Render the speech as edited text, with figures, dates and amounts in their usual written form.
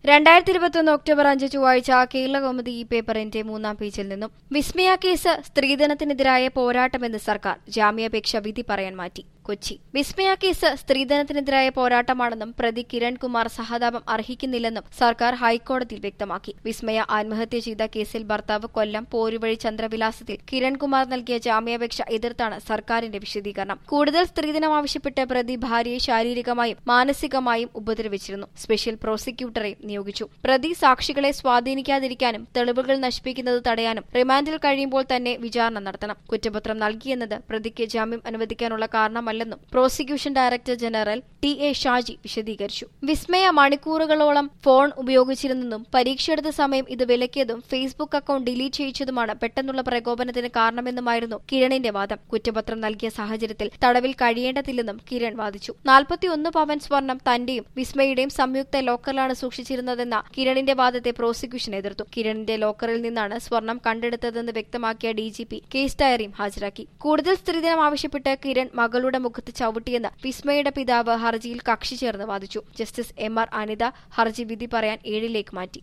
2021 October 5 ചൊവ്വാഴ്ച കേരളകൗമുദി ഈ പേപ്പറിന്റെ 3-ാം പേജിൽ നിന്നും വിസ്മയ കേസ് സ്ത്രീധനത്തിനെതിരായ പോരാട്ടമെന്ന് സർക്കാർ ജാമ്യാപേക്ഷ വിധി പറയാൻ മാറ്റി. കൊച്ചി വിസ്മയ കേസ് സ്ത്രീധനത്തിനെതിരായ പോരാട്ടമാണെന്നും പ്രതി കിരൺകുമാർ സഹതാപം അർഹിക്കുന്നില്ലെന്നും സർക്കാർ ഹൈക്കോടതിയിൽ വ്യക്തമാക്കി. വിസ്മയ ആത്മഹത്യ ചെയ്ത കേസിൽ ഭർത്താവ് കൊല്ലം പോരുവഴി ചന്ദ്രവിലാസത്തിൽ കിരൺകുമാർ നൽകിയ ജാമ്യാപേക്ഷ എതിർത്താണ് സർക്കാരിന്റെ വിശദീകരണം. കൂടുതൽ സ്ത്രീധനം ആവശ്യപ്പെട്ട് പ്രതി ഭാര്യയെ ശാരീരികമായും മാനസികമായും ഉപദ്രവിച്ചിരുന്നു. സ്പെഷ്യൽ പ്രോസിക്യൂട്ടറെയും നിയോഗിച്ചു. പ്രതി സാക്ഷികളെ സ്വാധീനിക്കാതിരിക്കാനും തെളിവുകൾ നശിപ്പിക്കുന്നത് തടയാനും റിമാൻഡിൽ കഴിയുമ്പോൾ തന്നെ വിചാരണ നടത്തണം. കുറ്റപത്രം നൽകിയെന്നത് പ്രതിക്ക് ജാമ്യം അനുവദിക്കാനുള്ള കാരണമല്ലെന്നും prosecution director general T A. Shaji വിശദീകരിച്ചു. വിസ്മയ മണിക്കൂറുകളോളം ഫോൺ ഉപയോഗിച്ചിരുന്നെന്നും പരീക്ഷയെടുത്ത സമയം ഇത് വിലക്കിയതും ഫേസ്ബുക്ക് അക്കൌണ്ട് ഡിലീറ്റ് ചെയ്യിച്ചതുമാണ് പെട്ടെന്നുള്ള പ്രകോപനത്തിന് കാരണമെന്നുമായിരുന്നു കിരണിന്റെ വാദം. കുറ്റപത്രം നൽകിയ സാഹചര്യത്തിൽ തടവിൽ കഴിയേണ്ടതില്ലെന്നും കിരൺ വാദിച്ചു. 41 പവൻ സ്വർണം തന്റെയും വിസ്മയുടെയും സംയുക്ത ലോക്കറിലാണ് സൂക്ഷിച്ചിരുന്നതെന്ന കിരണിന്റെ വാദത്തെ പ്രോസിക്യൂഷൻ എതിർത്തു. കിരണിന്റെ ലോക്കറിൽ നിന്നാണ് സ്വർണം കണ്ടെടുത്തതെന്ന് വ്യക്തമാക്കിയ ഡിജിപി കേസ് ഡയറിയും ഹാജരാക്കി. കൂടുതൽ സ്ത്രീധനം ആവശ്യപ്പെട്ട് കിരൺ മകളുടെ മുഖത്ത് ചവിട്ടിയെന്ന് വിസ്മയുടെ പിതാവ് ഹർജിയിൽ കക്ഷി ചേർന്ന് വാദിച്ചു. Justice M.R. അനിത ഹർജി വിധി പറയാൻ 7-ലേക്ക് മാറ്റി.